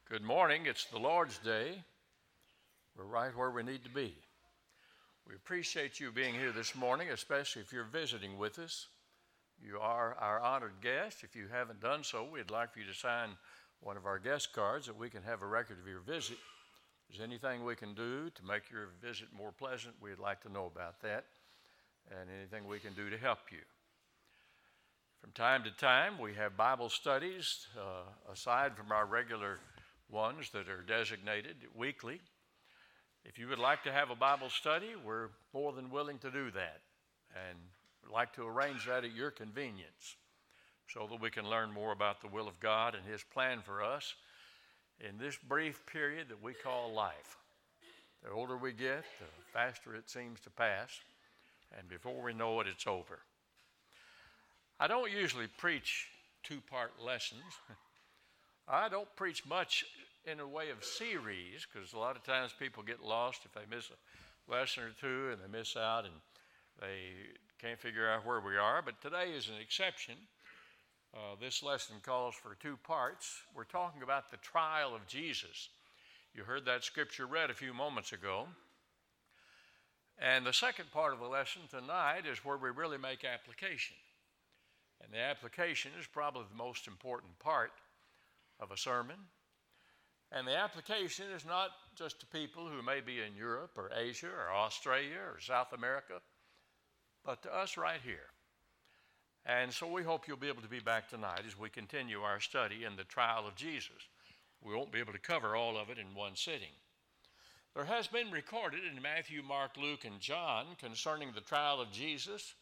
Good morning. It's the Lord's Day. We're right where we need to be. We appreciate you being here this morning, especially if you're visiting with us. You are our honored guest. If you haven't done so, we'd like for you to sign one of our guest cards that we can have a record of your visit. If there's anything we can do to make your visit more pleasant, we'd like to know about that, and anything we can do to help you. From time to time, we have Bible studies aside from our regular ones that are designated weekly. If you would like to have a Bible study, we're more than willing to do that, and we'd like to arrange that at your convenience so that we can learn more about the will of God and His plan for us in this brief period that we call life. The older we get, the faster it seems to pass, and before we know it, it's over. I don't usually preach two-part lessons. I don't preach much in a way of series, because a lot of times people get lost if they miss a lesson or two and they miss out and they can't figure out where we are. But today is an exception. This lesson calls for two parts. We're talking about the trial of Jesus. You heard that scripture read a few moments ago. And the second part of the lesson tonight is where we really make application. And the application is probably the most important part of a sermon. And the application is not just to people who may be in Europe or Asia or Australia or South America, but to us right here. And so we hope you'll be able to be back tonight as we continue our study in the trial of Jesus. We won't be able to cover all of it in one sitting. There has been recorded in Matthew, Mark, Luke, and John concerning the trial of Jesus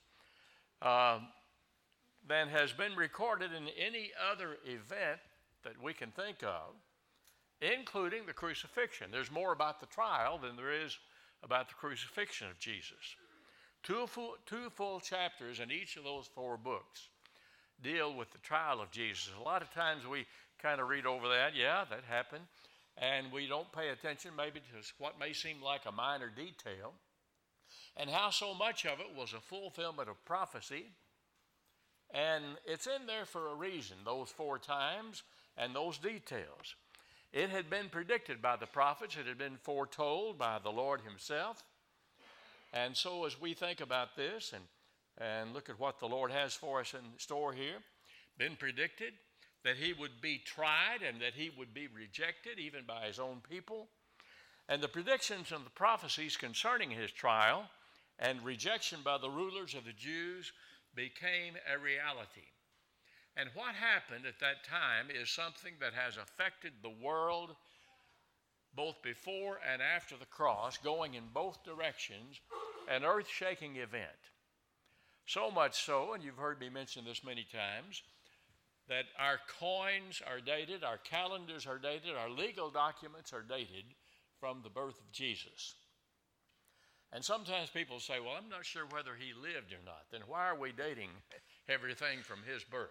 than has been recorded in any other event that we can think of, including the crucifixion. There's more about the trial than there is about the crucifixion of Jesus. Two full chapters in each of those four books deal with the trial of Jesus. A lot of times we kind of read over that, yeah, that happened, and we don't pay attention maybe to what may seem like a minor detail, and how so much of it was a fulfillment of prophecy. And it's in there for a reason, those four times and those details. It had been predicted by the prophets. It had been foretold by the Lord Himself. And so as we think about this and look at what the Lord has for us in store here, been predicted that He would be tried and that He would be rejected even by His own people. And the predictions and the prophecies concerning His trial and rejection by the rulers of the Jews became a reality. And what happened at that time is something that has affected the world both before and after the cross, going in both directions, an earth-shaking event. So much so, and you've heard me mention this many times, that our coins are dated, our calendars are dated, our legal documents are dated from the birth of Jesus. And sometimes people say, well, I'm not sure whether He lived or not. Then why are we dating everything from His birth?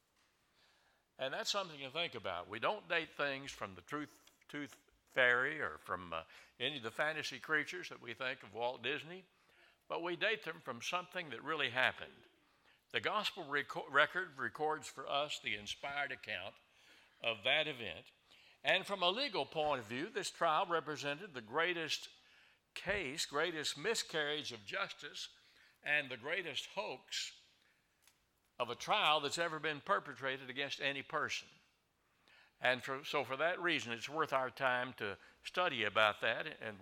And that's something to think about. We don't date things from the Tooth Fairy or from any of the fantasy creatures that we think of Walt Disney, but we date them from something that really happened. The gospel record records for us the inspired account of that event. And from a legal point of view, this trial represented the greatest case, greatest miscarriage of justice, and the greatest hoax of a trial that's ever been perpetrated against any person. And so for that reason, it's worth our time to study about that and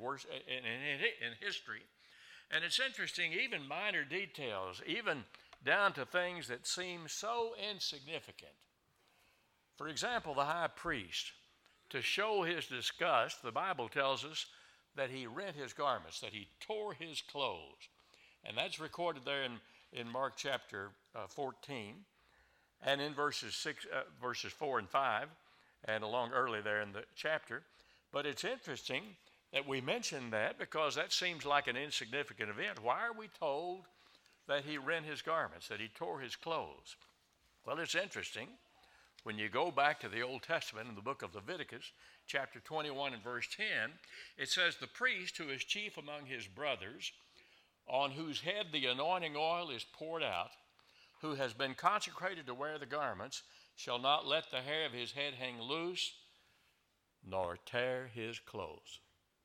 in history. And it's interesting, even minor details, even down to things that seem so insignificant. For example, the high priest, to show his disgust, the Bible tells us that he rent his garments, that he tore his clothes. And that's recorded there in Mark chapter 14 and in verses 4 and 5 and along early there in the chapter. But it's interesting that we mention that because that seems like an insignificant event. Why are we told that he rent his garments, that he tore his clothes? Well, it's interesting. When you go back to the Old Testament in the book of Leviticus, chapter 21 and verse 10, it says, the priest who is chief among his brothers, on whose head the anointing oil is poured out, who has been consecrated to wear the garments, shall not let the hair of his head hang loose, nor tear his clothes.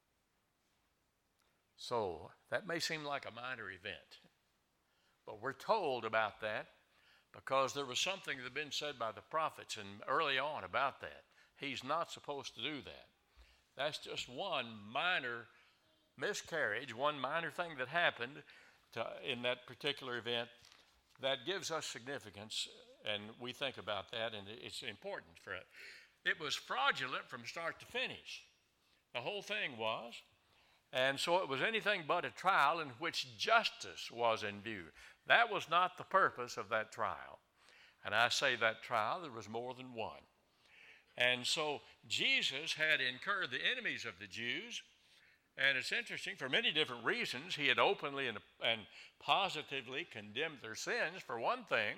So that may seem like a minor event, but we're told about that because there was something that had been said by the prophets and early on about that. He's not supposed to do that. That's just one minor miscarriage, one minor thing that happened in that particular event that gives us significance, and we think about that, and it's important for it. It was fraudulent from start to finish. The whole thing was. And so it was anything but a trial in which justice was in view. That was not the purpose of that trial. And I say that trial, there was more than one. And so Jesus had incurred the enemies of the Jews. And it's interesting, for many different reasons, he had openly and positively condemned their sins, for one thing,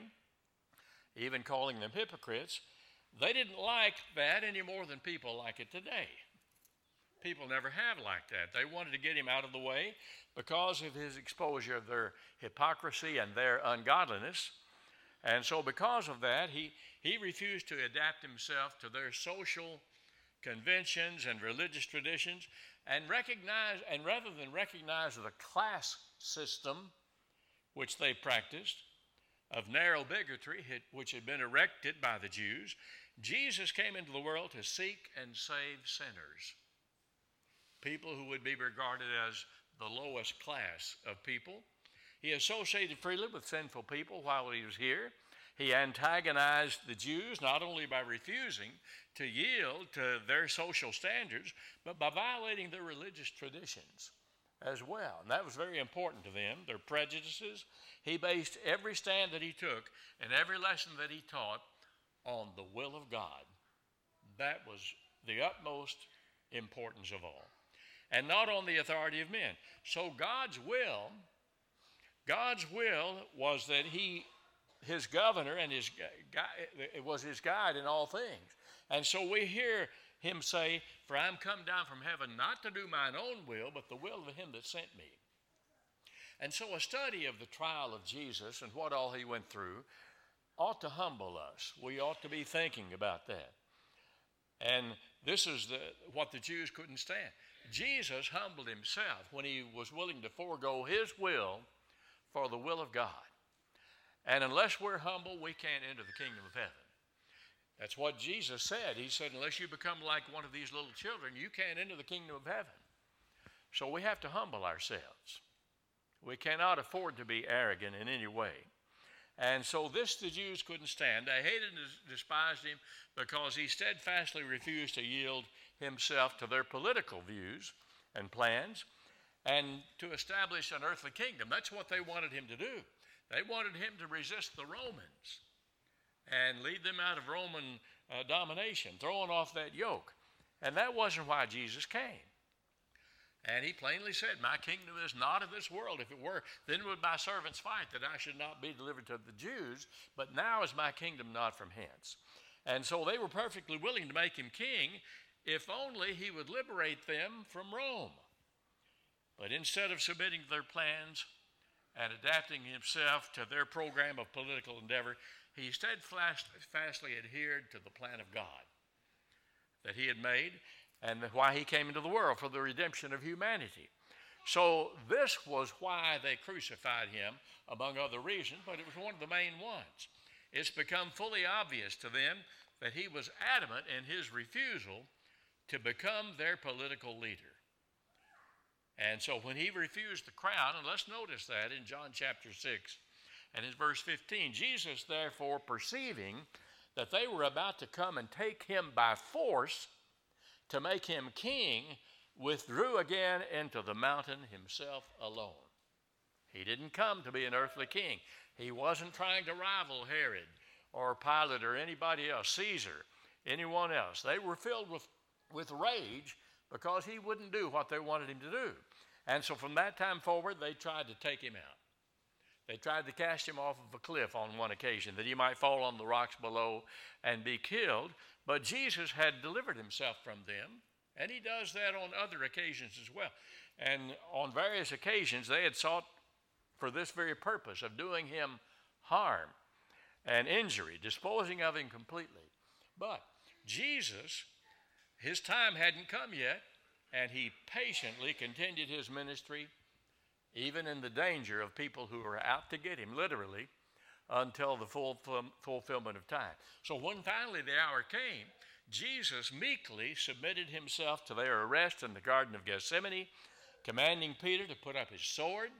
even calling them hypocrites. They didn't like that any more than people like it today. People never have liked that. They wanted to get him out of the way because of his exposure of their hypocrisy and their ungodliness. And so because of that, he refused to adapt himself to their social conventions and religious traditions and rather than recognize the class system which they practiced of narrow bigotry which had been erected by the Jews, Jesus came into the world to seek and save sinners. People who would be regarded as the lowest class of people. He associated freely with sinful people while he was here. He antagonized the Jews not only by refusing to yield to their social standards, but by violating their religious traditions as well. And that was very important to them, their prejudices. He based every stand that he took and every lesson that he taught on the will of God. That was the utmost importance of all. And not on the authority of men. So God's will was that his governor and it was his guide in all things. And so we hear him say, "For I am come down from heaven not to do mine own will, but the will of him that sent me." And so a study of the trial of Jesus and what all he went through ought to humble us. We ought to be thinking about that. And this is what the Jews couldn't stand. Jesus humbled himself when he was willing to forego his will for the will of God. And unless we're humble, we can't enter the kingdom of heaven. That's what Jesus said. He said, unless you become like one of these little children, you can't enter the kingdom of heaven. So we have to humble ourselves. We cannot afford to be arrogant in any way. And so this the Jews couldn't stand. They hated and despised him because he steadfastly refused to yield himself to their political views and plans and to establish an earthly kingdom. That's what they wanted him to do. They wanted him to resist the Romans and lead them out of Roman domination, throwing off that yoke. And that wasn't why Jesus came. And he plainly said, my kingdom is not of this world. If it were, then would my servants fight that I should not be delivered to the Jews. But now is my kingdom not from hence. And so they were perfectly willing to make him king if only he would liberate them from Rome. But instead of submitting to their plans and adapting himself to their program of political endeavor, he steadfastly adhered to the plan of God that he had made and why he came into the world, for the redemption of humanity. So this was why they crucified him, among other reasons, but it was one of the main ones. It's become fully obvious to them that he was adamant in his refusal to become their political leader. And so when he refused the crown, and let's notice that in John chapter 6 and in verse 15, Jesus therefore perceiving that they were about to come and take him by force to make him king, withdrew again into the mountain himself alone. He didn't come to be an earthly king. He wasn't trying to rival Herod or Pilate or anybody else, Caesar, anyone else. They were filled with rage because he wouldn't do what they wanted him to do. And so from that time forward, they tried to take him out. They tried to cast him off of a cliff on one occasion, that he might fall on the rocks below and be killed. But Jesus had delivered himself from them, and he does that on other occasions as well. And on various occasions, they had sought for this very purpose of doing him harm and injury, disposing of him completely. But Jesus his time hadn't come yet, and he patiently continued his ministry, even in the danger of people who were out to get him, literally, until the fulfillment of time. So when finally the hour came, Jesus meekly submitted himself to their arrest in the Garden of Gethsemane, commanding Peter to put up his sword.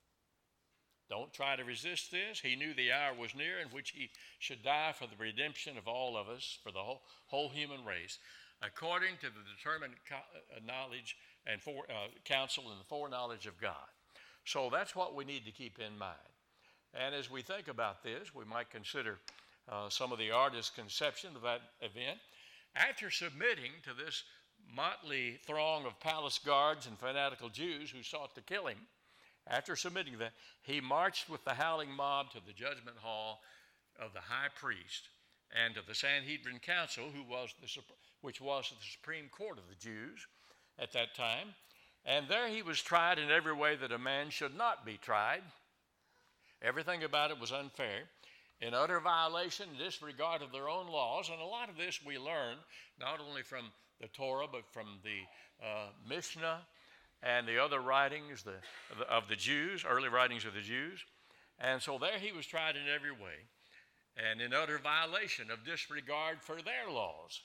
Don't try to resist this. He knew the hour was near in which he should die for the redemption of all of us, for the whole human race, according to the determined knowledge and counsel and the foreknowledge of God. So that's what we need to keep in mind. And as we think about this, we might consider some of the artist's conception of that event. After submitting to this motley throng of palace guards and fanatical Jews who sought to kill him, after submitting that, he marched with the howling mob to the judgment hall of the high priest and of the Sanhedrin council, which was the supreme court of the Jews at that time. And there he was tried in every way that a man should not be tried. Everything about it was unfair, in utter violation and disregard of their own laws. And a lot of this we learn not only from the Torah, but from the Mishnah and the other writings of the Jews, early writings of the Jews. And so there he was tried in every way, and in utter violation of disregard for their laws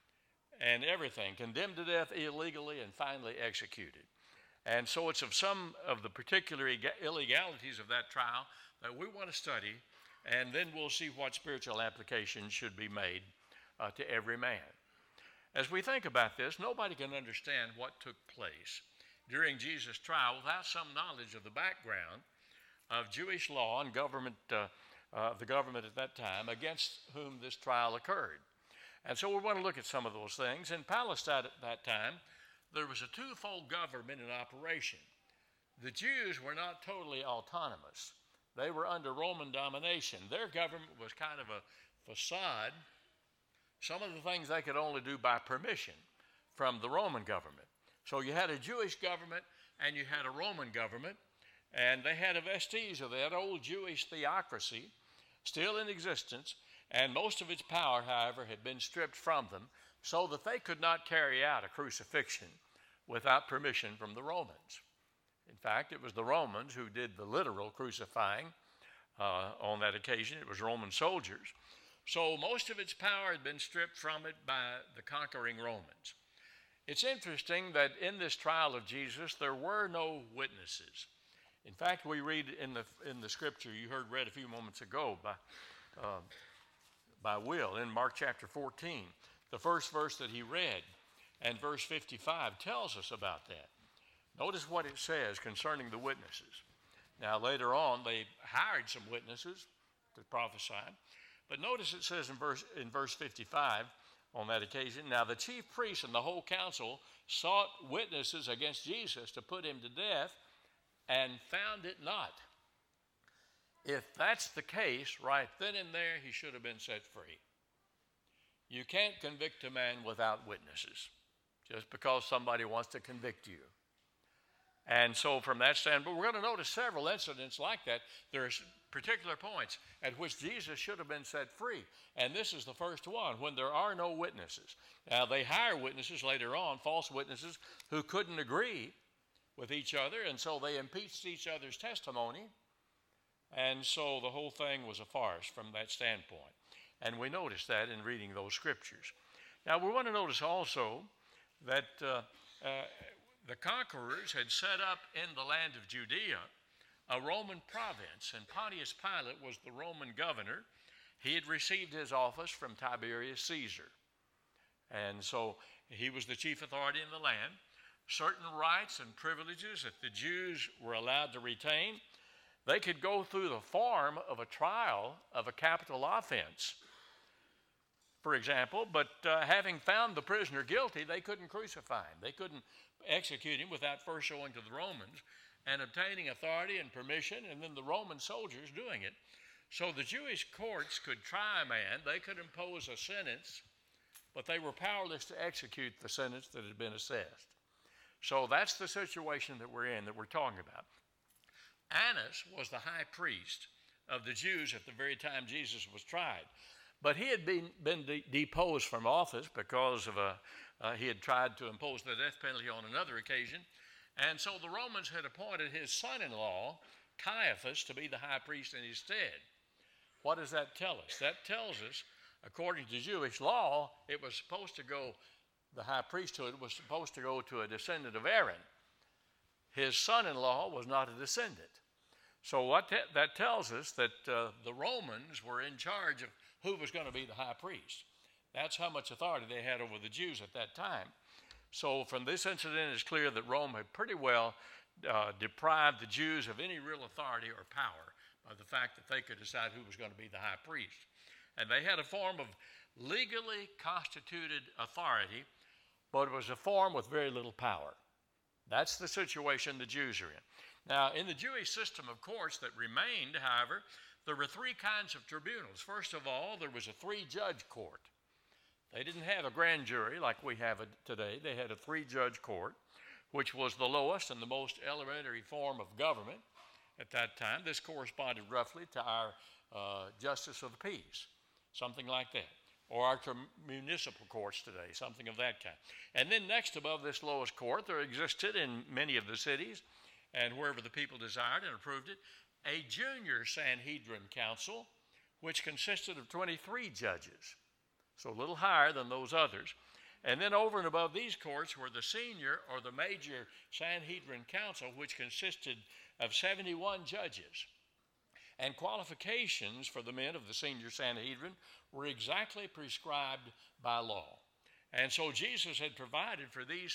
and everything, condemned to death illegally and finally executed. And so it's of some of the particular illegalities of that trial that we want to study, and then we'll see what spiritual applications should be made to every man. As we think about this, nobody can understand what took place during Jesus' trial without some knowledge of the background of Jewish law and government, the government at that time against whom this trial occurred. And so we want to look at some of those things. In Palestine at that time, there was a twofold government in operation. The Jews were not totally autonomous. They were under Roman domination. Their government was kind of a facade. Some of the things they could only do by permission from the Roman government. So you had a Jewish government and you had a Roman government, and they had a vestige of that old Jewish theocracy still in existence, and most of its power, however, had been stripped from them so that they could not carry out a crucifixion without permission from the Romans. In fact, it was the Romans who did the literal crucifying on that occasion. It was Roman soldiers. So most of its power had been stripped from it by the conquering Romans. It's interesting that in this trial of Jesus, there were no witnesses. In fact, we read in the scripture you heard read a few moments ago by Will in Mark chapter 14. The first verse that he read and verse 55 tells us about that. Notice what it says concerning the witnesses. Now, later on, they hired some witnesses to prophesy. But notice it says in verse 55 on that occasion, now the chief priests and the whole council sought witnesses against Jesus to put him to death and found it not. If that's the case, right then and there, he should have been set free. You can't convict a man without witnesses just because somebody wants to convict you. And so from that standpoint, we're going to notice several incidents like that. There's particular points at which Jesus should have been set free. And this is the first one, when there are no witnesses. Now, they hire witnesses later on, false witnesses, who couldn't agree with each other, and so they impeached each other's testimony. And so the whole thing was a farce from that standpoint. And we notice that in reading those scriptures. Now, we want to notice also that the conquerors had set up in the land of Judea a Roman province, and Pontius Pilate was the Roman governor. He had received his office from Tiberius Caesar, and so he was the chief authority in the land. Certain rights and privileges that the Jews were allowed to retain, they could go through the form of a trial of a capital offense, for example, but having found the prisoner guilty, they couldn't crucify him. They couldn't execute him without first showing to the Romans and obtaining authority and permission, and then the Roman soldiers doing it. So the Jewish courts could try a man, they could impose a sentence, but they were powerless to execute the sentence that had been assessed. So that's the situation that we're in, that we're talking about. Annas was the high priest of the Jews at the very time Jesus was tried. But he had been deposed from office because of He had tried to impose the death penalty on another occasion. And so the Romans had appointed his son-in-law, Caiaphas, to be the high priest in his stead. What does that tell us? That tells us, according to Jewish law, it was supposed to go, the high priesthood was supposed to go to a descendant of Aaron. His son-in-law was not a descendant. So what that tells us that the Romans were in charge of who was going to be the high priest. That's how much authority they had over the Jews at that time. So from this incident, it's clear that Rome had pretty well deprived the Jews of any real authority or power by the fact that they could decide who was going to be the high priest. And they had a form of legally constituted authority, but it was a form with very little power. That's the situation the Jews are in. Now, in the Jewish system of courts that remained, however, there were three kinds of tribunals. First of all, there was a three-judge court. They didn't have a grand jury like we have today. They had a three-judge court, which was the lowest and the most elementary form of government at that time. This corresponded roughly to our justice of the peace, something like that, or our municipal courts today, something of that kind. And then next above this lowest court, there existed in many of the cities and wherever the people desired and approved it, a junior Sanhedrin council, which consisted of 23 judges, so a little higher than those others. And then over and above these courts were the senior or the major Sanhedrin council, which consisted of 71 judges. And qualifications for the men of the senior Sanhedrin were exactly prescribed by law. And so Jesus had provided for these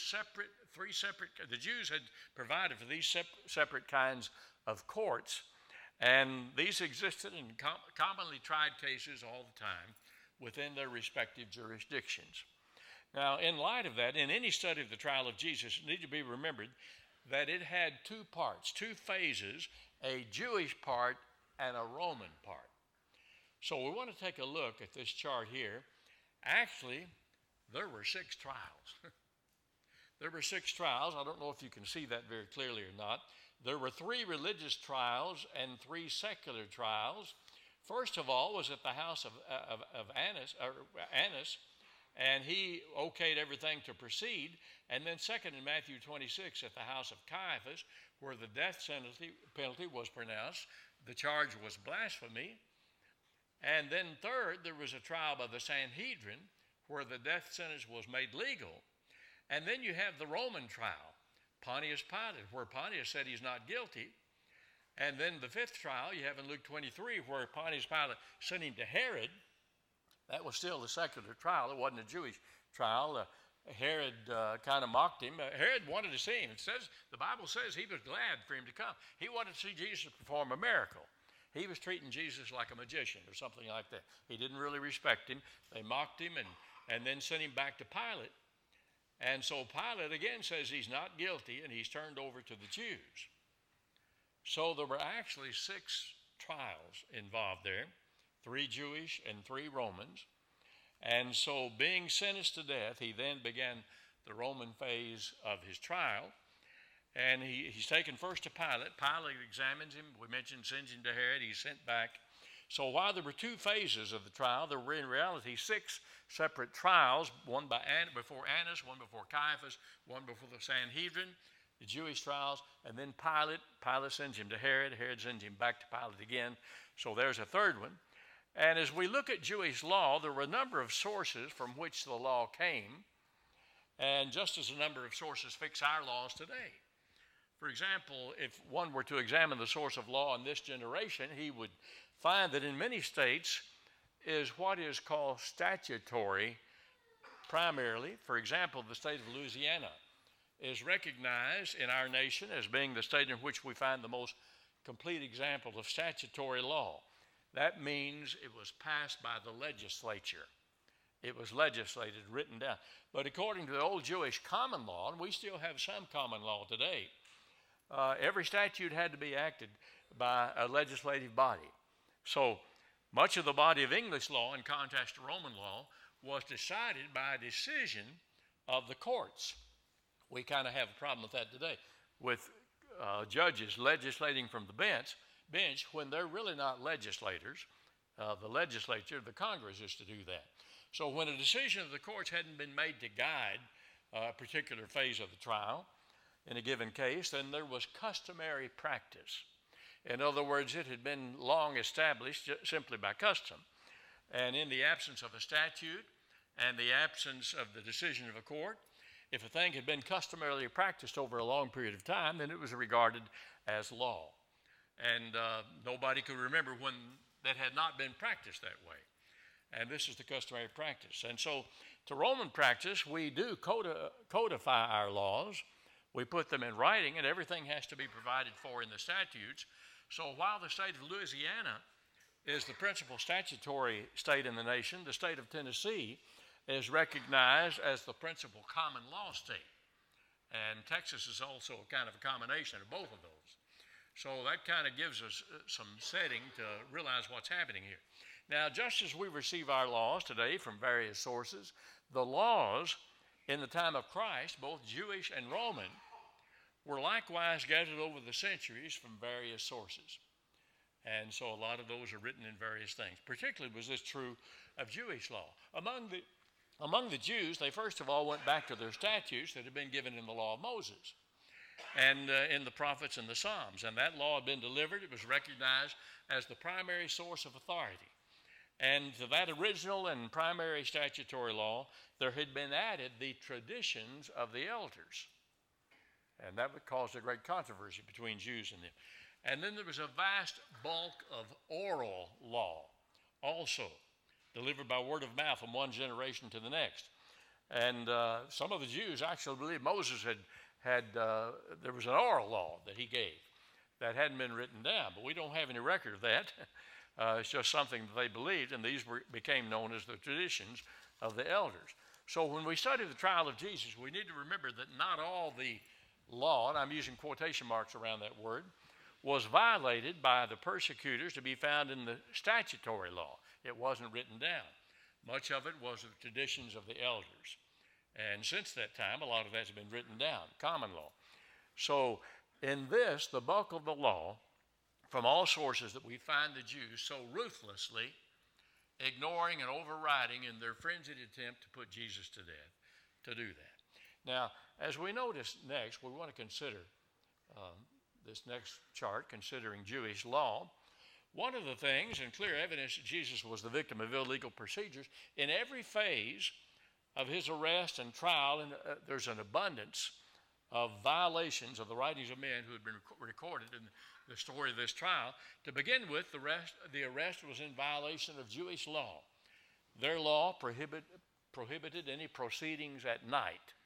the Jews had provided for these separate kinds of courts, and these existed in commonly tried cases all the time within their respective jurisdictions. Now, in light of that, in any study of the trial of Jesus, it needs to be remembered that it had two parts, two phases, a Jewish part and a Roman part. So we want to take a look at this chart here. Actually, there were 6 trials. There were 6 trials. I don't know if you can see that very clearly or not. There were 3 religious trials and 3 secular trials. First of all was at the house of Annas, and he okayed everything to proceed. And then second, in Matthew 26, at the house of Caiaphas, where the death penalty was pronounced. The charge was blasphemy. And then third, there was a trial by the Sanhedrin, where the death sentence was made legal. And then you have the Roman trial, Pontius Pilate, where Pontius said he's not guilty. And then the 5th trial you have in Luke 23, where Pontius Pilate sent him to Herod. That was still the secular trial. It wasn't a Jewish trial. Herod kind of mocked him. Herod wanted to see him. The Bible says he was glad for him to come. He wanted to see Jesus perform a miracle. He was treating Jesus like a magician or something like that. He didn't really respect him. They mocked him and then sent him back to Pilate. And so Pilate again says he's not guilty, and he's turned over to the Jews. So there were actually 6 trials involved there, 3 Jewish and 3 Romans. And so being sentenced to death, he then began the Roman phase of his trial. And he's taken first to Pilate. Pilate examines him. We mentioned sends him to Herod. He's sent back. So while there were 2 phases of the trial, there were in reality 6 separate trials, one before Annas, one before Caiaphas, one before the Sanhedrin, the Jewish trials, and then Pilate. Pilate sends him to Herod. Herod sends him back to Pilate again. So there's a third one. And as we look at Jewish law, there were a number of sources from which the law came, and just as a number of sources fix our laws today. For example, if one were to examine the source of law in this generation, he would find that in many states is what is called statutory primarily. For example, the state of Louisiana is recognized in our nation as being the state in which we find the most complete example of statutory law. That means it was passed by the legislature. It was legislated, written down. But according to the old Jewish common law, and we still have some common law today, every statute had to be acted by a legislative body. So much of the body of English law, in contrast to Roman law, was decided by a decision of the courts. We kind of have a problem with that today, with judges legislating from the bench when they're really not legislators. The legislature, the Congress, is to do that. So when a decision of the courts hadn't been made to guide a particular phase of the trial in a given case, then there was customary practice. In other words, it had been long established simply by custom. And in the absence of a statute and the absence of the decision of a court, if a thing had been customarily practiced over a long period of time, then it was regarded as law. And nobody could remember when that had not been practiced that way. And this is the customary practice. And so to Roman practice, we do codify our laws. We put them in writing, and everything has to be provided for in the statutes. So while the state of Louisiana is the principal statutory state in the nation, the state of Tennessee is recognized as the principal common law state. And Texas is also kind of a combination of both of those. So that kind of gives us some setting to realize what's happening here. Now, just as we receive our laws today from various sources, the laws in the time of Christ, both Jewish and Roman, were likewise gathered over the centuries from various sources. And so a lot of those are written in various things. Particularly was this true of Jewish law. Among the Jews, they first of all went back to their statutes that had been given in the law of Moses and in the prophets and the Psalms. And that law had been delivered. It was recognized as the primary source of authority. And to that original and primary statutory law, there had been added the traditions of the elders. And that would cause a great controversy between Jews and them. And then there was a vast bulk of oral law also, delivered by word of mouth from one generation to the next. And some of the Jews actually believed Moses there was an oral law that he gave that hadn't been written down, but we don't have any record of that. It's just something that they believed, and these became known as the traditions of the elders. So when we study the trial of Jesus, we need to remember that not all the law, and I'm using quotation marks around that word, was violated by the persecutors to be found in the statutory law. It wasn't written down. Much of it was the traditions of the elders. And since that time, a lot of that's been written down, common law. So in this, the bulk of the law, from all sources that we find the Jews so ruthlessly ignoring and overriding in their frenzied attempt to put Jesus to death, to do that. Now, as we notice next, we want to consider this next chart, considering Jewish law. One of the things, and clear evidence that Jesus was the victim of illegal procedures, in every phase of his arrest and trial, and there's an abundance of violations of the writings of men who had been recorded in the story of this trial. To begin with, the arrest was in violation of Jewish law. Their law prohibited any proceedings at night.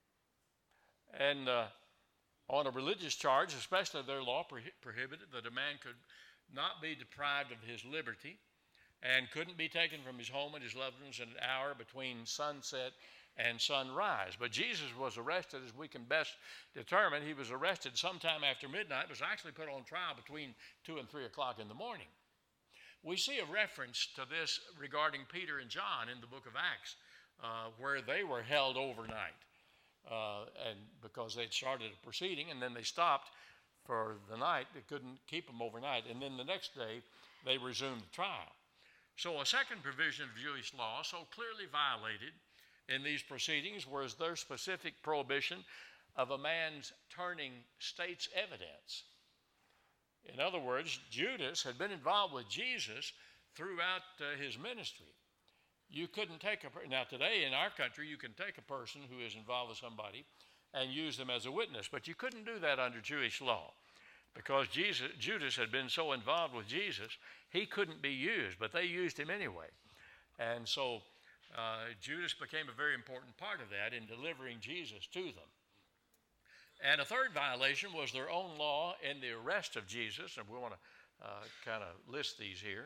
And on a religious charge, especially their law prohibited that a man could not be deprived of his liberty and couldn't be taken from his home and his loved ones in an hour between sunset and sunrise. But Jesus was arrested, as we can best determine. He was arrested sometime after midnight, was actually put on trial between 2 and 3 o'clock in the morning. We see a reference to this regarding Peter and John in the book of Acts, where they were held overnight. And because they'd started a proceeding and then they stopped for the night, they couldn't keep them overnight. And then the next day, they resumed the trial. So a second provision of Jewish law so clearly violated in these proceedings was their specific prohibition of a man's turning state's evidence. In other words, Judas had been involved with Jesus throughout his ministry. You couldn't take now today in our country, you can take a person who is involved with somebody and use them as a witness, but you couldn't do that under Jewish law because Judas had been so involved with Jesus, he couldn't be used, but they used him anyway. And so Judas became a very important part of that in delivering Jesus to them. And a third violation was their own law in the arrest of Jesus, and we want to kind of list these here.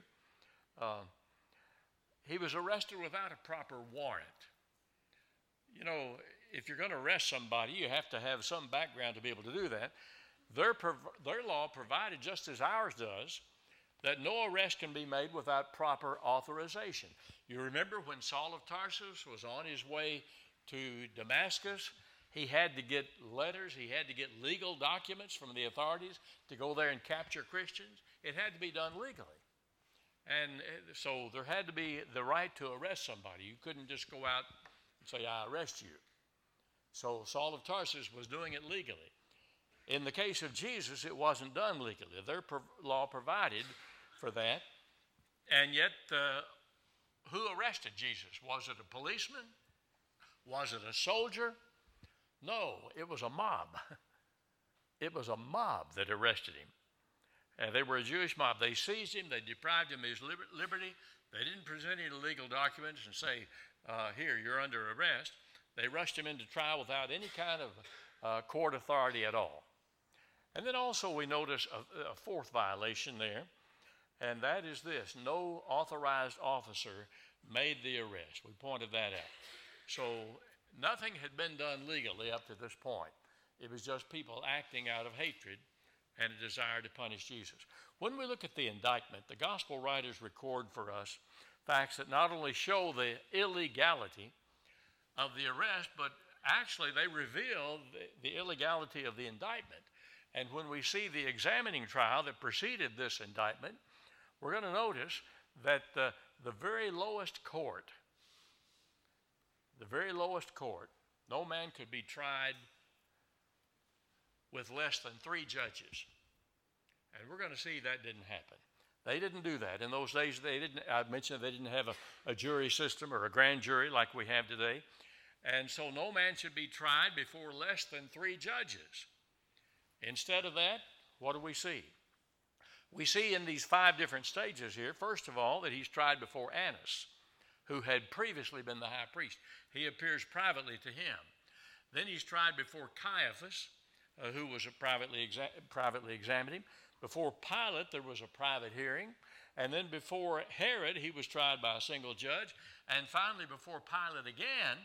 He was arrested without a proper warrant. You know, if you're going to arrest somebody, you have to have some background to be able to do that. Their law provided, just as ours does, that no arrest can be made without proper authorization. You remember when Saul of Tarsus was on his way to Damascus, he had to get letters, he had to get legal documents from the authorities to go there and capture Christians. It had to be done legally. And so there had to be the right to arrest somebody. You couldn't just go out and say, I arrest you. So Saul of Tarsus was doing it legally. In the case of Jesus, it wasn't done legally. Their law provided for that. And yet, who arrested Jesus? Was it a policeman? Was it a soldier? No, it was a mob. It was a mob that arrested him. And they were a Jewish mob. They seized him. They deprived him of his liberty. They didn't present any legal documents and say, here, you're under arrest. They rushed him into trial without any kind of court authority at all. And then also we notice a fourth violation there, and that is this: no authorized officer made the arrest. We pointed that out. So nothing had been done legally up to this point. It was just people acting out of hatred and a desire to punish Jesus. When we look at the indictment, the gospel writers record for us facts that not only show the illegality of the arrest, but actually they reveal the illegality of the indictment. And when we see the examining trial that preceded this indictment, we're going to notice that the very lowest court, no man could be tried with less than 3 judges. And we're going to see that didn't happen. They didn't do that. In those days, I mentioned they didn't have a jury system or a grand jury like we have today. And so no man should be tried before less than 3 judges. Instead of that, what do we see? We see in these 5 different stages here, first of all, that he's tried before Annas, who had previously been the high priest. He appears privately to him. Then he's tried before Caiaphas, who was privately examined him. Before Pilate, there was a private hearing. And then before Herod, he was tried by a single judge. And finally, before Pilate again,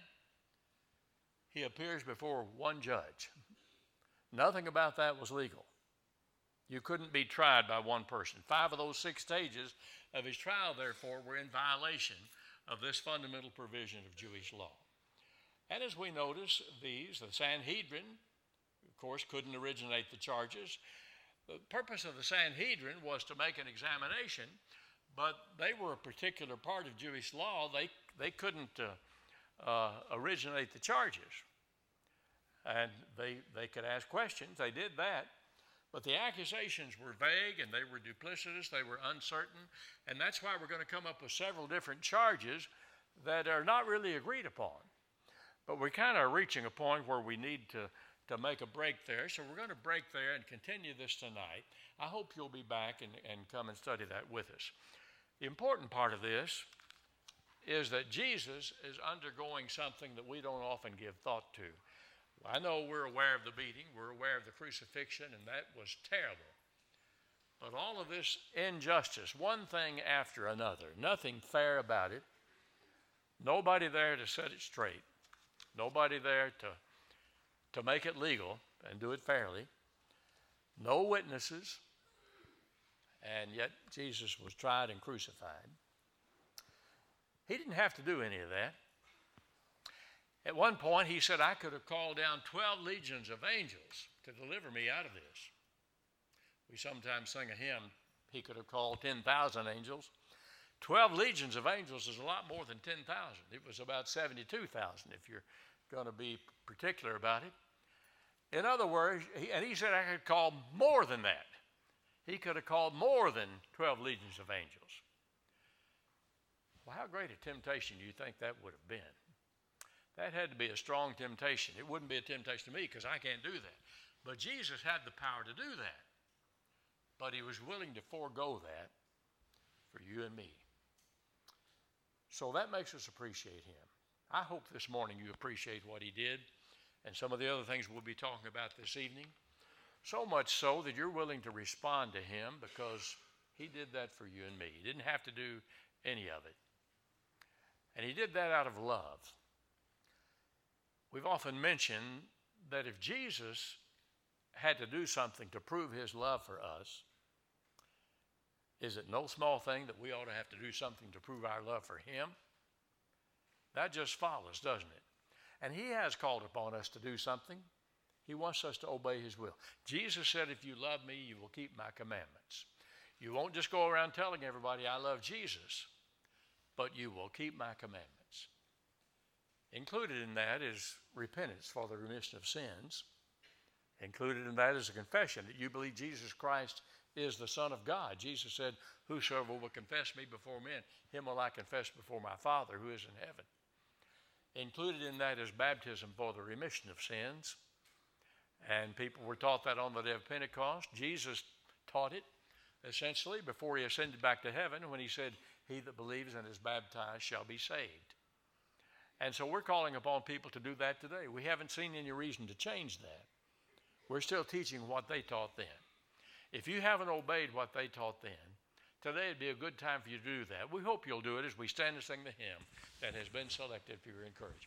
he appears before one judge. Nothing about that was legal. You couldn't be tried by one person. 5 of those 6 stages of his trial, therefore, were in violation of this fundamental provision of Jewish law. And as we notice the Sanhedrin, of course, couldn't originate the charges. The purpose of the Sanhedrin was to make an examination, but they were a particular part of Jewish law. They couldn't originate the charges. And they could ask questions. They did that. But the accusations were vague, and they were duplicitous. They were uncertain. And that's why we're going to come up with several different charges that are not really agreed upon. But we're kind of reaching a point where we need to make a break there. So we're going to break there and continue this tonight. I hope you'll be back and come and study that with us. The important part of this is that Jesus is undergoing something that we don't often give thought to. I know we're aware of the beating, we're aware of the crucifixion, and that was terrible. But all of this injustice, one thing after another, nothing fair about it, nobody there to set it straight, nobody there to make it legal and do it fairly, no witnesses, and yet Jesus was tried and crucified. He didn't have to do any of that. At one point, he said, I could have called down 12 legions of angels to deliver me out of this. We sometimes sing a hymn, he could have called 10,000 angels. 12 legions of angels is a lot more than 10,000. It was about 72,000 if you're going to be particular about it. In other words, he said I could call more than that. He could have called more than 12 legions of angels. Well, how great a temptation do you think that would have been? That had to be a strong temptation. It wouldn't be a temptation to me because I can't do that. But Jesus had the power to do that. But he was willing to forego that for you and me. So that makes us appreciate him. I hope this morning you appreciate what he did and some of the other things we'll be talking about this evening. So much so that you're willing to respond to him because he did that for you and me. He didn't have to do any of it. And he did that out of love. We've often mentioned that if Jesus had to do something to prove his love for us, is it no small thing that we ought to have to do something to prove our love for him? That just follows, doesn't it? And he has called upon us to do something. He wants us to obey his will. Jesus said, if you love me, you will keep my commandments. You won't just go around telling everybody, I love Jesus, but you will keep my commandments. Included in that is repentance for the remission of sins. Included in that is a confession that you believe Jesus Christ is the Son of God. Jesus said, whosoever will confess me before men, him will I confess before my Father who is in heaven. Included in that is baptism for the remission of sins. And people were taught that on the day of Pentecost. Jesus taught it essentially before he ascended back to heaven when he said, he that believes and is baptized shall be saved. And so we're calling upon people to do that today. We haven't seen any reason to change that. We're still teaching what they taught then. If you haven't obeyed what they taught then, today would be a good time for you to do that. We hope you'll do it as we stand and sing the hymn that has been selected for your encouragement.